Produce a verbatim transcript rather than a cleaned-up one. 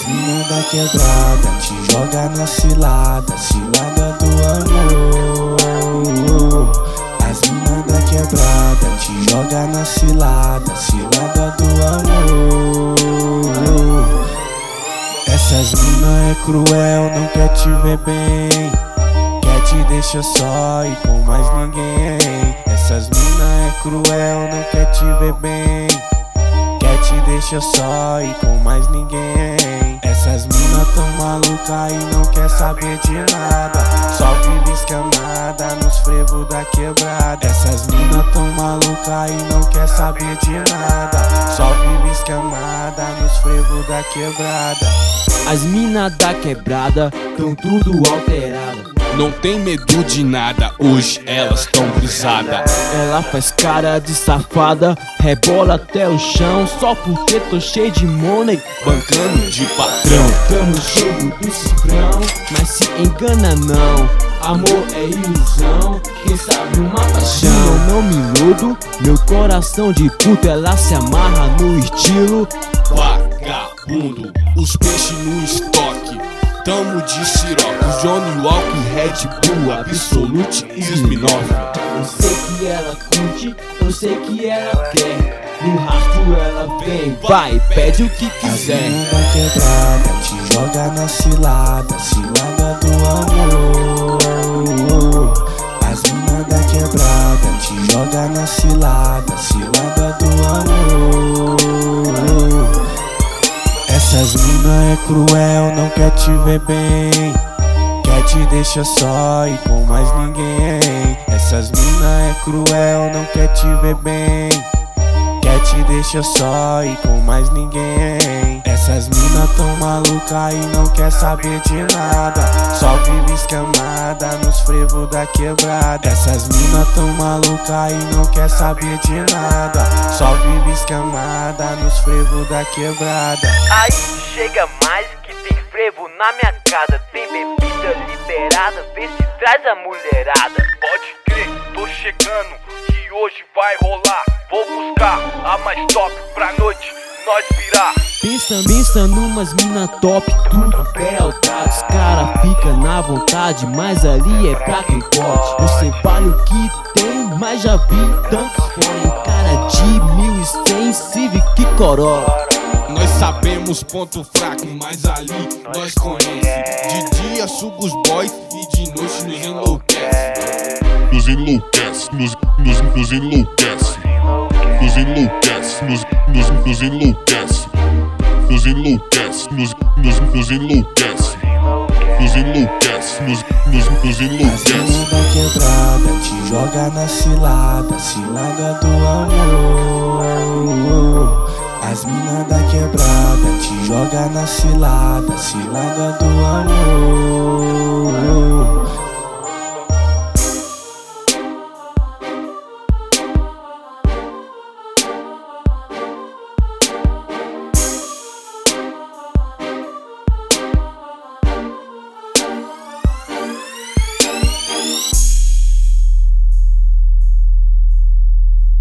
mina da quebrada te joga na cilada, cilada do amor. As mina da quebrada te joga na cilada, cilada do amor. Essas mina é cruel, não quer te ver bem, quer te deixar só e com mais ninguém. Essas mina é cruel, não quer te ver bem, quer te deixar só e com mais ninguém. Essas mina tão maluca e não quer saber de nada, só vive escamada nos frevos da quebrada. Essas mina tão maluca e não quer saber de nada, só vive escamada nos frevos da quebrada. As mina da quebrada tão tudo alterada, não tem medo de nada, hoje elas tão brisada. Ela faz cara de safada, rebola até o chão, só porque tô cheio de money, bancando de patrão. Tamo no jogo do cifrão, mas se engana não, amor é ilusão, quem sabe uma paixão. Eu não me iludo, meu coração de puta ela se amarra no estilo vagabundo. Os peixes no estoque, tamo de siroco, Johnny Walker, Red Bull, Absolute e Smirnoff. Eu sei que ela curte, eu sei que ela quer, no rastro ela vem, vai, pede o que quiser. As mina da quebrada te joga na cilada, cilada do amor. As mina da quebrada te joga na cilada, cilada do amor. Essas mina é cruel, não quer te ver bem, quer te deixar só e com mais ninguém. Essas mina é cruel, não quer te ver bem, quer te deixar só e com mais ninguém. Essas mina tão maluca e não quer saber de nada, só vive escamada nos frevos da quebrada. Essas mina tão maluca e não quer saber de nada, só vive escamada nos frevos da quebrada. Aí chega mais que tem frevo na minha casa, tem bebida liberada, vê se traz a mulherada. Pode crer, tô chegando, que hoje vai rolar. Vou buscar a mais top pra noite nós virar. Pensa, pensa numas mina top, tudo beltado. Os cara fica na vontade, mas ali é pra quem pode. Você vale o que tem, mas já vi tantos fora. Cara de mil e cem, Civic Corolla. Nós sabemos ponto fraco, mas ali nós conhece. De dia suga os boys e de noite nos enlouquece. Nos enlouquece, nos, nos, nos enlouquece. Nos enlouquece, nos, nos, nos enlouquece. Nos enlouquece, nos, nos, nos enlouquece. Nos enlouquece, nos, nos, nos enlouquece. As mina da quebrada te joga na cilada, cilada do amor. As mina da quebrada te joga na cilada, cilada do amor.